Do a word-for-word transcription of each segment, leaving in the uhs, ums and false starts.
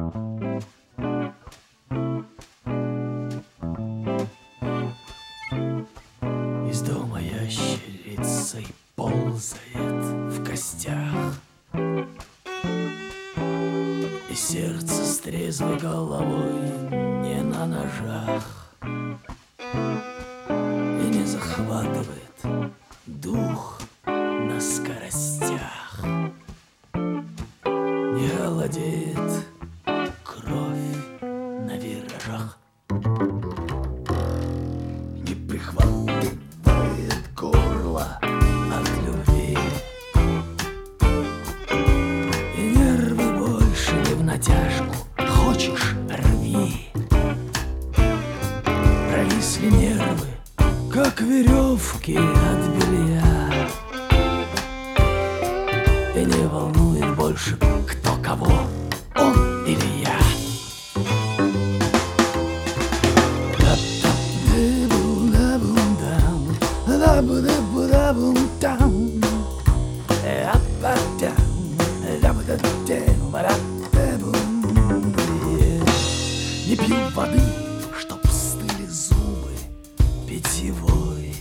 Из дома ящерицей ползает в костях, и сердце с трезвой головой не на ножах, и не захватывает дух на скоростях, не холодеет кровь на виражах, не прихватывает горло от любви, и нервы больше не в натяжку, хочешь — рви. Провисли нервы, как веревки от белья, и не волнует больше, кто кого, он или я. Не пью воды, чтоб стыли зубы питьевой,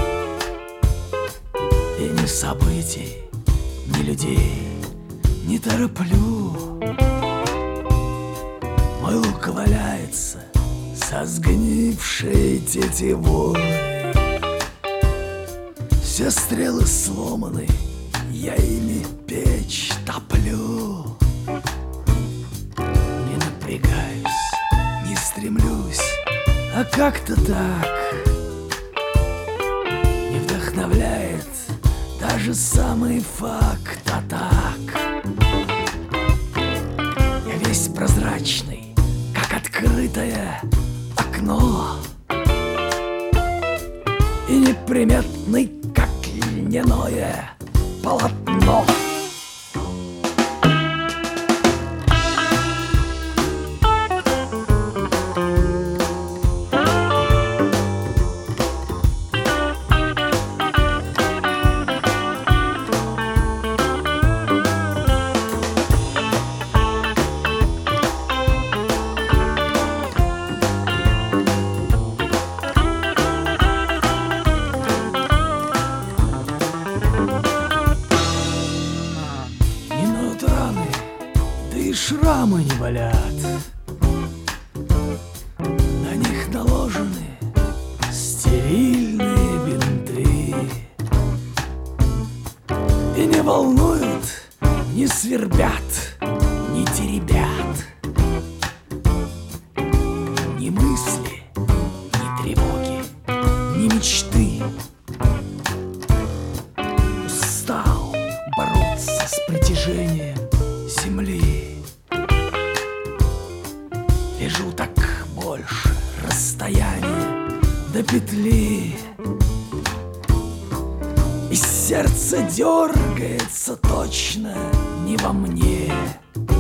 и ни событий, ни людей не тороплю. Мой лук валяется со сгнившей тетивой, все стрелы сломаны, я ими печь топлю. Не напрягаюсь, не стремлюсь, а как-то так не вдохновляет даже самый факт атак. Я весь прозрачный, как открытое окно, и неприметный, как льняное полотно. И шрамы не болят, на них наложены стерильные бинты, и не волнуют, не свербят, не теребят ни мысли, ни тревоги, ни мечты. Устал бороться с притяжением земли, лежу так больше расстояние до петли, и сердце дергается точно не во мне.